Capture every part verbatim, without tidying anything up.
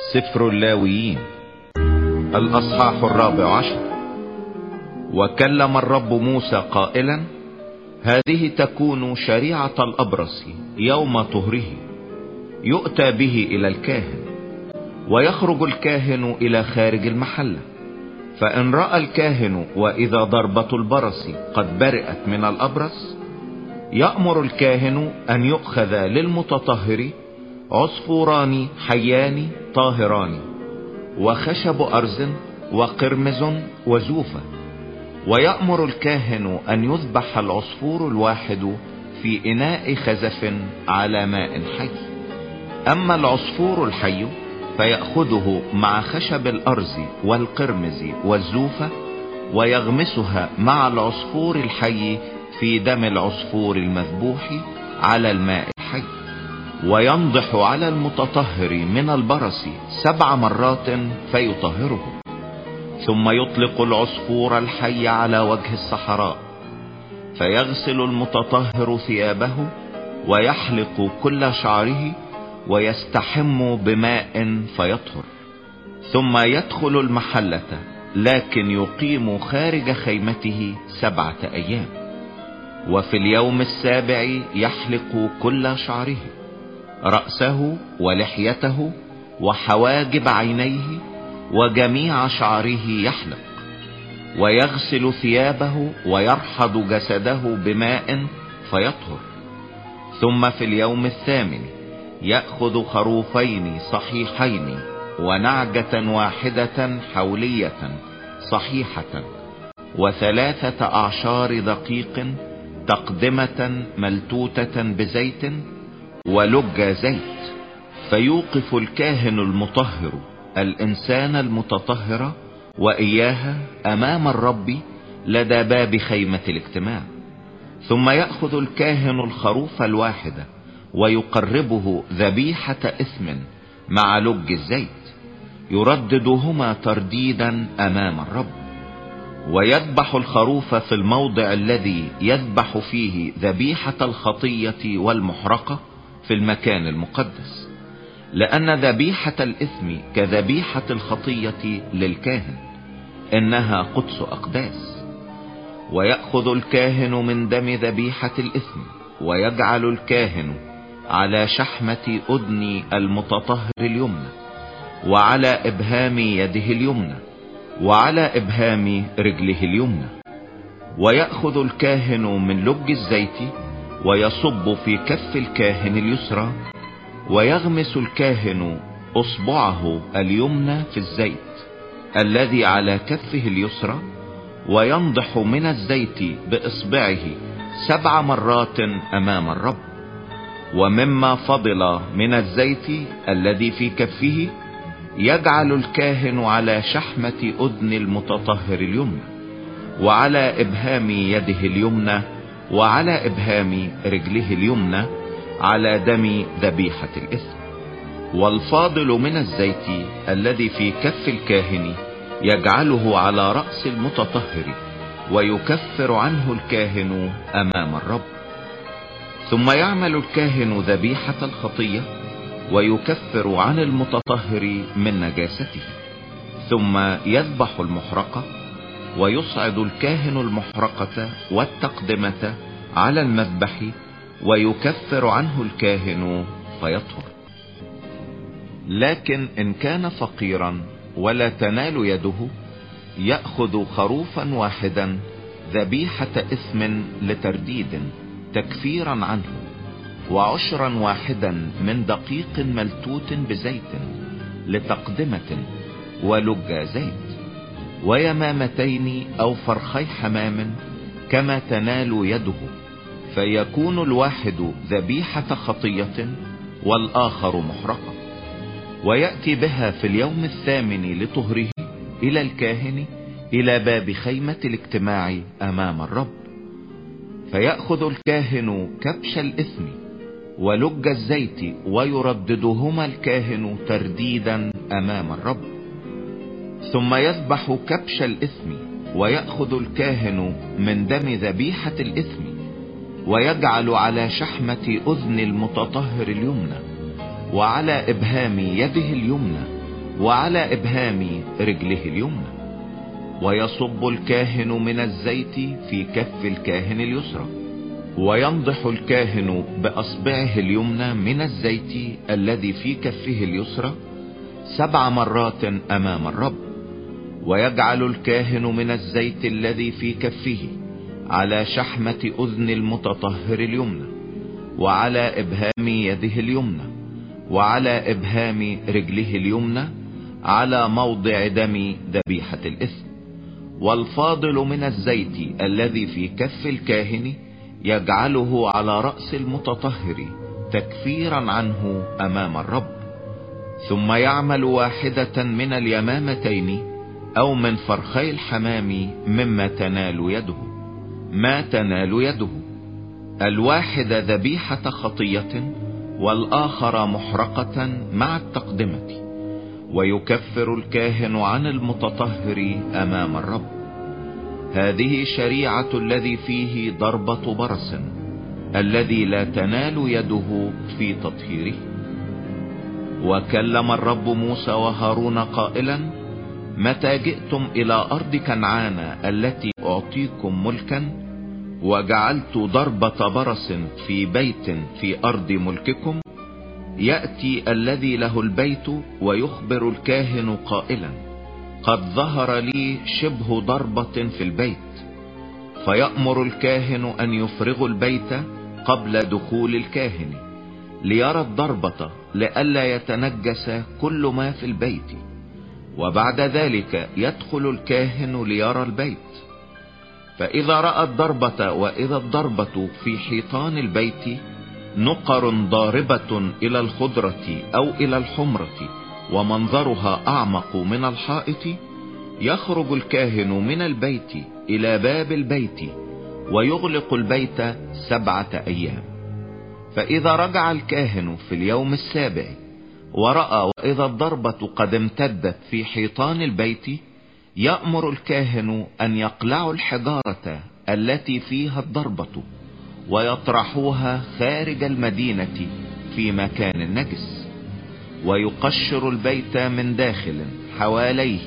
سفر اللاويين الأصحاح الرابع عشر. وكلم الرب موسى قائلا: هذه تكون شريعة الأبرص يوم طهره، يؤتى به إلى الكاهن، ويخرج الكاهن إلى خارج المحلة، فإن رأى الكاهن وإذا ضربة البرص قد برئت من الأبرص، يأمر الكاهن أن يؤخذ للمتطهر عصفوران حيان طاهران، وخشب أرز وقرمز وزوفة، ويأمر الكاهن أن يذبح العصفور الواحد في إناء خزف على ماء حي. أما العصفور الحي فيأخذه مع خشب الأرز والقرمز والزوفة، ويغمسها مع العصفور الحي في دم العصفور المذبوح على الماء الحي، وينضح على المتطهر من البرص سبع مرات فيطهره. ثم يطلق العصفور الحي على وجه الصحراء، فيغسل المتطهر ثيابه ويحلق كل شعره ويستحم بماء فيطهر، ثم يدخل المحلة، لكن يقيم خارج خيمته سبعة أيام. وفي اليوم السابع يحلق كل شعره، رأسه ولحيته وحواجب عينيه وجميع شعره يحلق، ويغسل ثيابه ويرحض جسده بماء فيطهر. ثم في اليوم الثامن يأخذ خروفين صحيحين ونعجة واحدة حولية صحيحة، وثلاثة أعشار دقيق تقدمة ملتوتة بزيت ولج زيت، فيوقف الكاهن المطهر الإنسان المتطهر وإياها أمام الرب لدى باب خيمة الاجتماع. ثم يأخذ الكاهن الخروف الواحد ويقربه ذبيحة إثم مع لج الزيت، يرددهما ترديدا أمام الرب، ويذبح الخروف في الموضع الذي يذبح فيه ذبيحة الخطية والمحرقة في المكان المقدس، لأن ذبيحة الإثم كذبيحة الخطية للكاهن، إنها قدس أقداس. ويأخذ الكاهن من دم ذبيحة الإثم، ويجعل الكاهن على شحمة أذن المتطهر اليمنى، وعلى إبهام يده اليمنى، وعلى إبهام رجله اليمنى. ويأخذ الكاهن من لج الزيت ويصب في كف الكاهن اليسرى، ويغمس الكاهن أصبعه اليمنى في الزيت الذي على كفه اليسرى، وينضح من الزيت بإصبعه سبع مرات أمام الرب. ومما فضل من الزيت الذي في كفه يجعل الكاهن على شحمة أذن المتطهر اليمنى، وعلى إبهام يده اليمنى، وعلى إبهام رجله اليمنى، على دم ذبيحة الإثم. والفاضل من الزيت الذي في كف الكاهن يجعله على رأس المتطهر، ويكفر عنه الكاهن أمام الرب. ثم يعمل الكاهن ذبيحة الخطية ويكفر عن المتطهر من نجاسته، ثم يذبح المحرقة، ويصعد الكاهن المحرقة والتقدمة على المذبح، ويكفر عنه الكاهن فيطهر. لكن إن كان فقيرا ولا تنال يده، يأخذ خروفا واحدا ذبيحة إثم لترديد تكفيرا عنه، وعشرا واحدا من دقيق ملتوت بزيت لتقدمة ولج زيت، ويمامتين أو فرخي حمام كما تنال يده، فيكون الواحد ذبيحة خطية والآخر محرقة. ويأتي بها في اليوم الثامن لطهره إلى الكاهن إلى باب خيمة الاجتماع أمام الرب، فيأخذ الكاهن كبش الإثم ولج الزيت ويرددهما الكاهن ترديدا أمام الرب. ثم يذبح كبش الإثم، ويأخذ الكاهن من دم ذبيحة الإثم ويجعل على شحمة أذن المتطهر اليمنى، وعلى إبهام يده اليمنى، وعلى إبهام رجله اليمنى. ويصب الكاهن من الزيت في كف الكاهن اليسرى، وينضح الكاهن بأصبعه اليمنى من الزيت الذي في كفه اليسرى سبع مرات أمام الرب. ويجعل الكاهن من الزيت الذي في كفه على شحمة أذن المتطهر اليمنى، وعلى إبهام يده اليمنى، وعلى إبهام رجله اليمنى، على موضع دم ذبيحة الإثم. والفاضل من الزيت الذي في كف الكاهن يجعله على رأس المتطهر تكفيرا عنه أمام الرب. ثم يعمل واحدة من اليمامتين أو من فرخي الحمام مما تنال يده، ما تنال يده، الواحدة ذبيحة خطية والآخر محرقة مع التقدمة. ويكفر الكاهن عن المتطهر أمام الرب. هذه شريعة الذي فيه ضربة برص، الذي لا تنال يده في تطهيره. وكلم الرب موسى وهارون قائلا: متى جئتم إلى أرض كنعان التي أعطيكم ملكا، وجعلت ضربة برص في بيت في أرض ملككم، يأتي الذي له البيت ويخبر الكاهن قائلا: قد ظهر لي شبه ضربة في البيت، فيأمر الكاهن أن يفرغ البيت قبل دخول الكاهن ليرى الضربة لئلا يتنجس كل ما في البيت. وبعد ذلك يدخل الكاهن ليرى البيت، فإذا رأى الضربة وإذا الضربة في حيطان البيت نقر ضاربة إلى الخضرة أو إلى الحمرة ومنظرها أعمق من الحائط، يخرج الكاهن من البيت إلى باب البيت ويغلق البيت سبعة أيام. فإذا رجع الكاهن في اليوم السابع ورأى وإذا الضربة قد امتدت في حيطان البيت، يأمر الكاهن أن يقلعوا الحجارة التي فيها الضربة ويطرحوها خارج المدينة في مكان نجس، ويقشر البيت من داخل حواليه،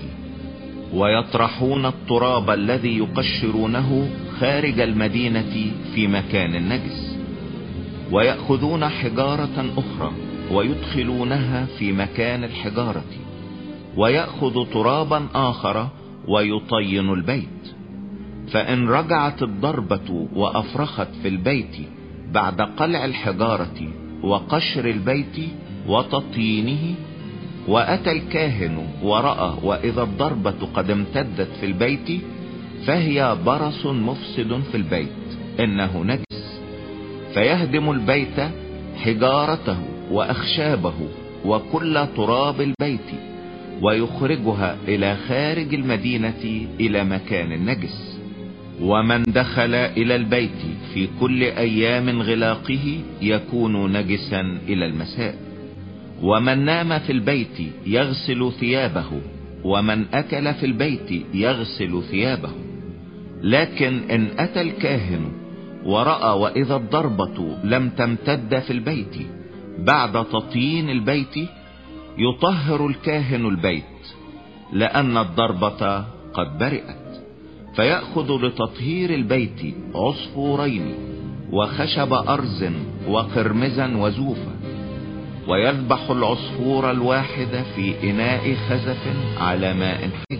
ويطرحون التراب الذي يقشرونه خارج المدينة في مكان نجس، ويأخذون حجارة أخرى ويدخلونها في مكان الحجارة، ويأخذ ترابا آخر ويطين البيت. فإن رجعت الضربة وأفرخت في البيت بعد قلع الحجارة وقشر البيت وتطيينه، وأتى الكاهن ورأى وإذا الضربة قد امتدت في البيت، فهي برص مفسد في البيت، إنه نجس، فيهدم البيت حجارته وأخشابه وكل تراب البيت ويخرجها إلى خارج المدينة إلى مكان نجس. ومن دخل إلى البيت في كل أيام غلاقه يكون نجسا إلى المساء. ومن نام في البيت يغسل ثيابه، ومن أكل في البيت يغسل ثيابه. لكن إن أتى الكاهن ورأى وإذا الضربة لم تمتد في البيت بعد تطيين البيت، يطهر الكاهن البيت، لأن الضربة قد برئت، فيأخذ لتطهير البيت عصفورين وخشب أرز وقرمزا وزوفا، ويذبح العصفور الواحد في إناء خزف على ماء حي،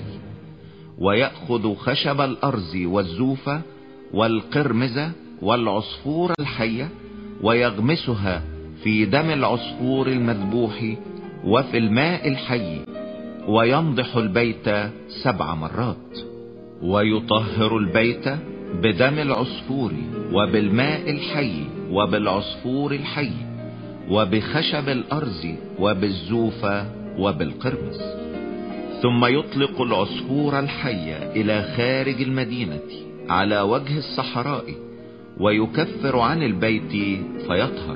ويأخذ خشب الأرز والزوف والقرمز والعصفور الحية ويغمسها في دم العصفور المذبوح وفي الماء الحي، وينضح البيت سبع مرات. ويطهر البيت بدم العصفور وبالماء الحي وبالعصفور الحي وبخشب الأرز وبالزوف وبالقرمز. ثم يطلق العصفور الحي إلى خارج المدينة على وجه الصحراء ويكفر عن البيت فيطهر.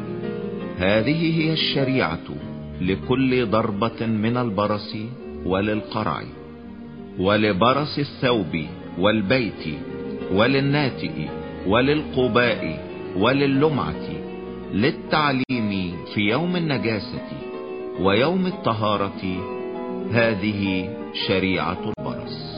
هذه هي الشريعة لكل ضربة من البرص وللقرع ولبرص الثوب والبيت وللناتئ وللقباء ولللمعة، للتعليم في يوم النجاسة ويوم الطهارة هذه شريعة البرص.